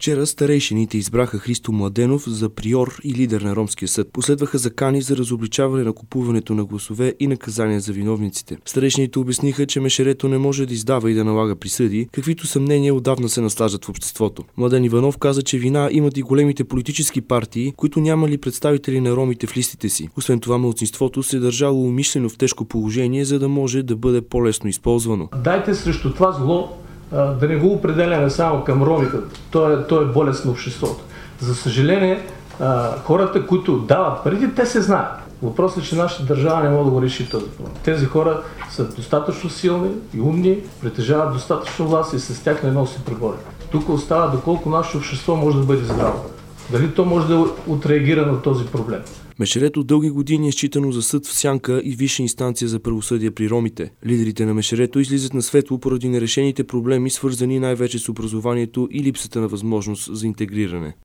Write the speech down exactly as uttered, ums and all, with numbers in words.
Вчера старейшините избраха Христо Младенов за приор и лидер на Ромския съд. Последваха закани за разобличаване на купуването на гласове и наказания за виновниците. Старейшините обясниха, че Мешерето не може да издава и да налага присъди, каквито съмнения отдавна се наслаждат в обществото. Младен Иванов каза, че вина имат и големите политически партии, които нямали представители на ромите в листите си. Освен това, малцинството се е държало умишлено в тежко положение, за да може да бъде по-лесно използвано. Дайте срещу това зло да не го определяме само към ромите. То е, то е болест на обществото. За съжаление, хората, които дават парите, те се знаят. Въпросът е, че нашата държава не може да го реши този проблем. Тези хора са достатъчно силни и умни, притежават достатъчно власт и с тях не може да се пребори. Тук остава доколко нашето общество може да бъде здраво. Дали то може да отреагира на този проблем. Мешерето дълги години е считано за съд в сянка и висша инстанция за правосъдие при ромите. Лидерите на Мешерето излизат на светло поради нерешените проблеми, свързани най-вече с образованието и липсата на възможност за интегриране.